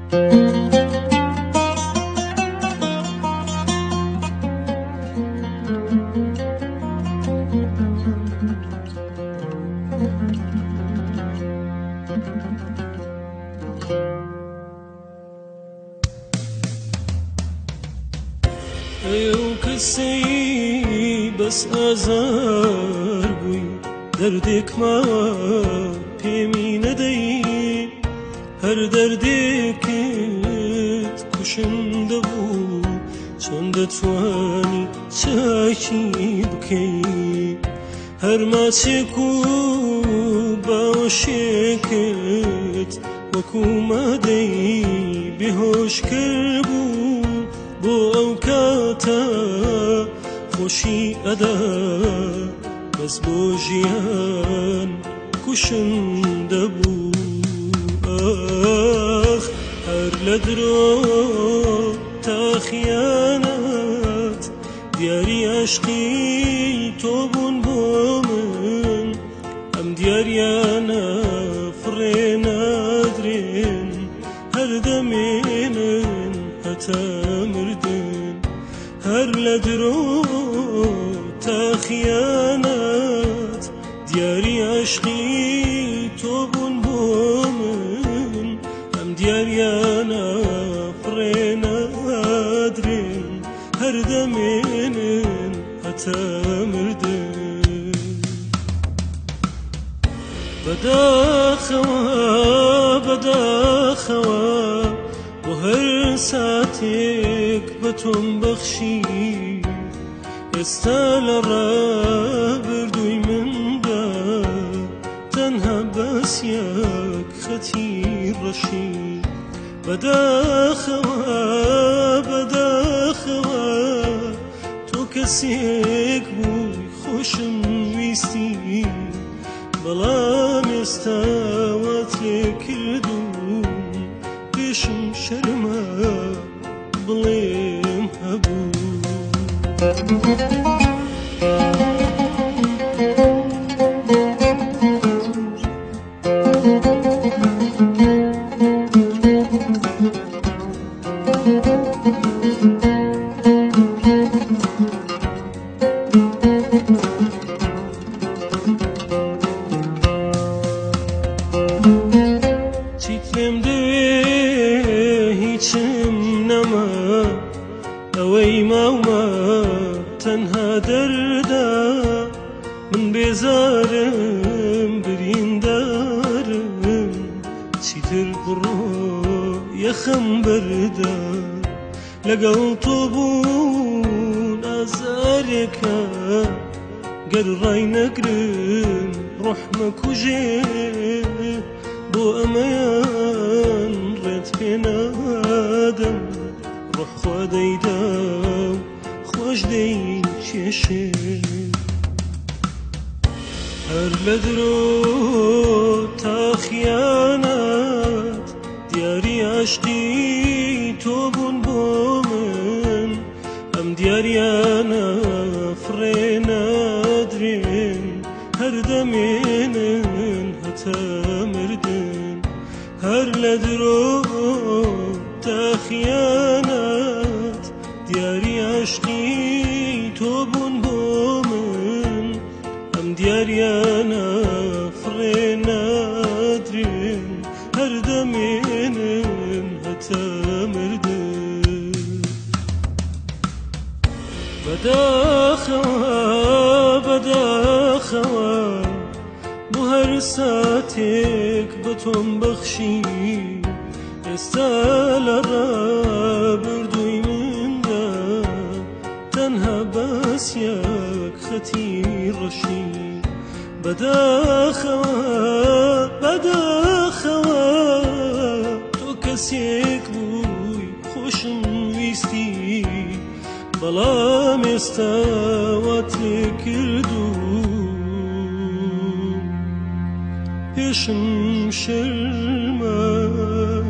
ئەو کەسەی بەس ئازار بووی دەردێک ماوە پێمی نەدەی هەر دەردێکت کوشندە بوو چۆن دەتوانی چاکی بکەی هەر ماچێک و باوەشێکت وەکو مادەی بێهۆش کرد بوو بۆ ئەو کاتە خۆشی ئەدا بەس بۆ ژیان کوشندە بوو ئاخ هەر لە درۆ تا خیانەت دیاری عەشقی تۆ بوون بۆ من ئەم دیاریانە فڕێ نادرێن هەر دەمێنن هەتا مردن هەر لە درۆ تا خیانەت دیاری عەشقی تۆ بوون بۆ من ئەم دیاریانە فڕێ نادرێن هەر دەمێنن هەتا مردن بەداخەوە بەداخەوە بۆ هەر ساتێک بە تۆم بەخشی ئێستا لە ڕابردووی مندا تەنها باسیەک خەتی ڕەشی بەداخەوە بەداخەوە تۆ کەسێک بووی خۆشم ویستی بەڵام ئێستا وات لێ کردووم پێشم شەرمە بڵێم هەبوو چیت لێم دەوێ هیچم نەما ئەوەی ماومە تەنها دەردا من بێزارم بریندارم چیتر بڕۆ یەخەم بەردا لەگەڵ تۆ بوون ئازارێکە گەر ڕای نەگرم ڕۆحمە کوژێ بۆ ئەمەیان ڕێت پێ نادەم ڕۆح خوا دەیدا و خۆش دەیکێشێ هەر لە درۆ تا خیانەت دیاری عەشقی تۆ بوون بۆ من ئەم دیاریانە فڕێ نادرێن هەر دەمێنن هەتا مردن هەر لە درۆ تا خیانەت دیاری عەشقی تۆ بوون بۆ من ئەم دیاریانە فڕێ نادرێن هەر دەمێنن هەتا مردن بەداخەوە بەداخەوە بۆ هەر ساتێک بە تۆم بەخشی ئێستا لە ڕابردووی مندا تەنها باسیەک خەتی ڕەشی بەداخەوە بەداخەوە تۆ کەسێک بووی خۆشم ویستی بەڵام ئێستا وات لێ کردووم پێشم شەرمە